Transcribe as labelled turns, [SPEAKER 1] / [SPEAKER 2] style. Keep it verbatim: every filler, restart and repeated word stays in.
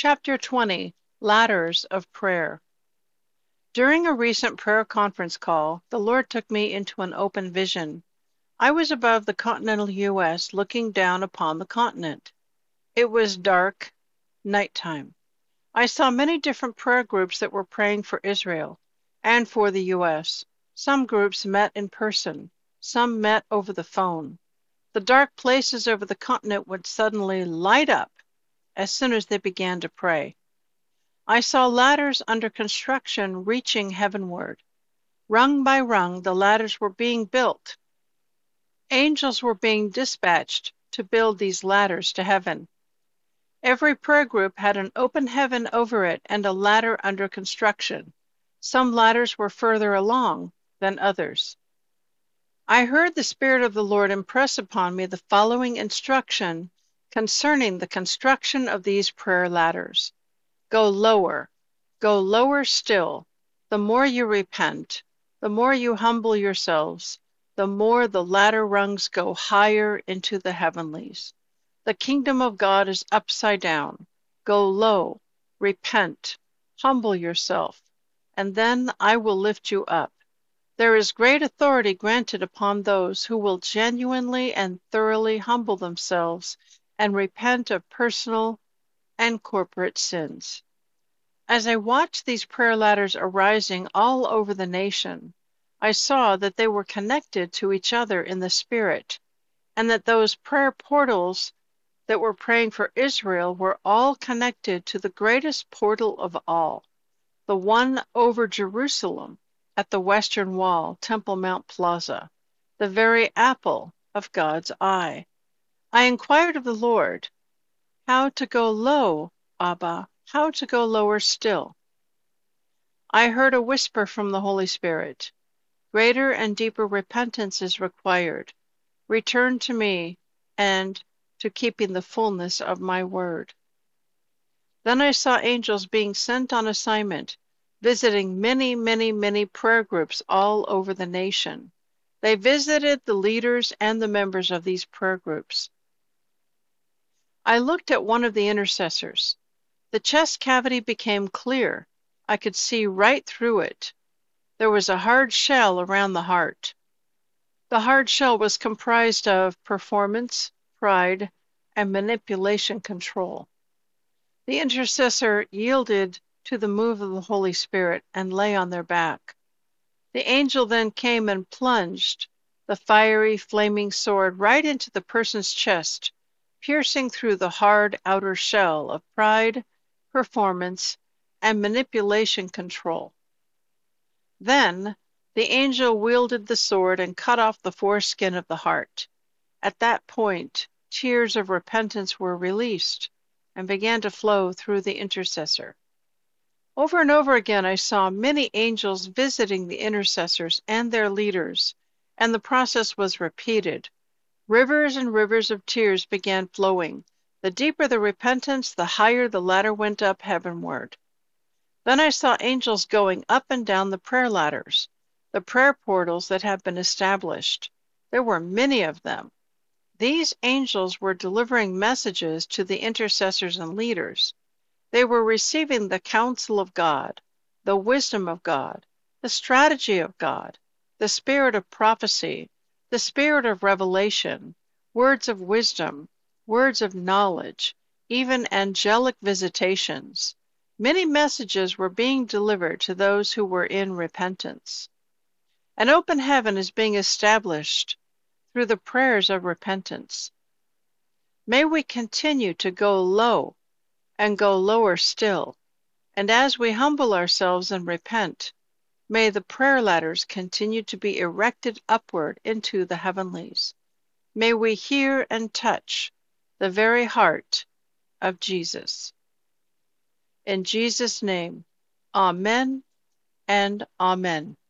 [SPEAKER 1] Chapter twenty, Ladders of Prayer. During a recent prayer conference call, the Lord took me into an open vision. I was above the continental U S looking down upon the continent. It was dark, nighttime. I saw many different prayer groups that were praying for Israel and for the U S. Some groups met in person, some met over the phone. The dark places over the continent would suddenly light up as soon as they began to pray. I saw ladders under construction reaching heavenward. Rung by rung, the ladders were being built. Angels were being dispatched to build these ladders to heaven. Every prayer group had an open heaven over it and a ladder under construction. Some ladders were further along than others. I heard the Spirit of the Lord impress upon me the following instruction concerning the construction of these prayer ladders. Go lower, go lower still. The more you repent, the more you humble yourselves, the more the ladder rungs go higher into the heavenlies. The kingdom of God is upside down. Go low, repent, humble yourself, and then I will lift you up. There is great authority granted upon those who will genuinely and thoroughly humble themselves and repent of personal and corporate sins. As I watched these prayer ladders arising all over the nation, I saw that they were connected to each other in the Spirit, and that those prayer portals that were praying for Israel were all connected to the greatest portal of all, the one over Jerusalem at the Western Wall, Temple Mount Plaza, the very apple of God's eye. I inquired of the Lord, how to go low, Abba, how to go lower still. I heard a whisper from the Holy Spirit. Greater and deeper repentance is required. Return to me and to keeping the fullness of my word. Then I saw angels being sent on assignment, visiting many, many, many prayer groups all over the nation. They visited the leaders and the members of these prayer groups. I looked at one of the intercessors. The chest cavity became clear. I could see right through it. There was a hard shell around the heart. The hard shell was comprised of performance, pride, and manipulation control. The intercessor yielded to the move of the Holy Spirit and lay on their back. The angel then came and plunged the fiery, flaming sword right into the person's chest, piercing through the hard outer shell of pride, performance, and manipulation control. Then the angel wielded the sword and cut off the foreskin of the heart. At that point, tears of repentance were released and began to flow through the intercessor. Over and over again, I saw many angels visiting the intercessors and their leaders, and the process was repeated. Rivers and rivers of tears began flowing. The deeper the repentance, the higher the ladder went up heavenward. Then I saw angels going up and down the prayer ladders, the prayer portals that have been established. There were many of them. These angels were delivering messages to the intercessors and leaders. They were receiving the counsel of God, the wisdom of God, the strategy of God, the spirit of prophecy, the spirit of revelation, words of wisdom, words of knowledge, even angelic visitations. Many messages were being delivered to those who were in repentance. An open heaven is being established through the prayers of repentance. May we continue to go low and go lower still, and as we humble ourselves and repent, may the prayer ladders continue to be erected upward into the heavenlies. May we hear and touch the very heart of Jesus. In Jesus' name, amen and amen.